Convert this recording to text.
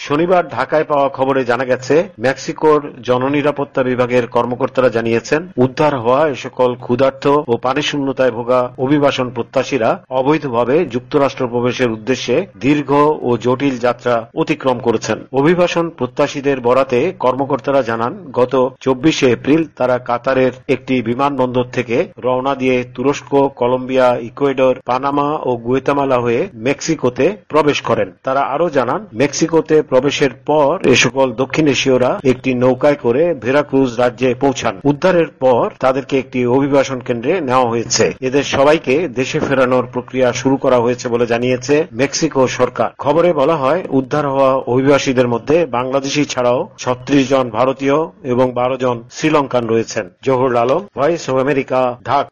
শনিবার ঢাকায় পাওয়া খবরে জানা গেছে, মেক্সিকোর জননিরাপত্তা বিভাগের কর্মকর্তারা জানিয়েছেন, উদ্ধার হওয়া এ সকল ক্ষুধার্ত ও পানিশূন্যতায় ভোগা অভিবাসন প্রত্যাশীরা অবৈধভাবে যুক্তরাষ্ট্র প্রবেশের উদ্দেশ্যে দীর্ঘ ও জটিল যাত্রা অতিক্রম করেছেন। অভিবাসন প্রত্যাশীদের বরাতে কর্মকর্তারা জানান, গত 24শে এপ্রিল তারা কাতারের একটি বিমানবন্দর থেকে রওনা দিয়ে তুরস্ক, কলম্বিয়া, ইকুয়েডর, পানামা ও গুয়েতামালা হয়ে মেক্সিকোতে প্রবেশ করেন। তারা আরও জানান, মেক্সিকোতে প্রবেশের পর এ সকল দক্ষিণ এশীয়রা একটি নৌকায় করে ভেরাক্রুজ রাজ্যে পৌঁছান। উদ্ধারের পর তাদেরকে একটি অভিবাসন কেন্দ্রে নেওয়া হয়েছে। এদের সবাইকে দেশে ফেরানোর প্রক্রিয়া শুরু করা হয়েছে বলে জানিয়েছে মেক্সিকো সরকার। খবরে বলা হয়, উদ্ধার হওয়া অভিবাসীদের মধ্যে বাংলাদেশি ছাড়াও 36 জন ভারতীয় এবং 12 জন শ্রীলঙ্কান রয়েছেন। Zahurul Alam, Voice of America, Dhaka.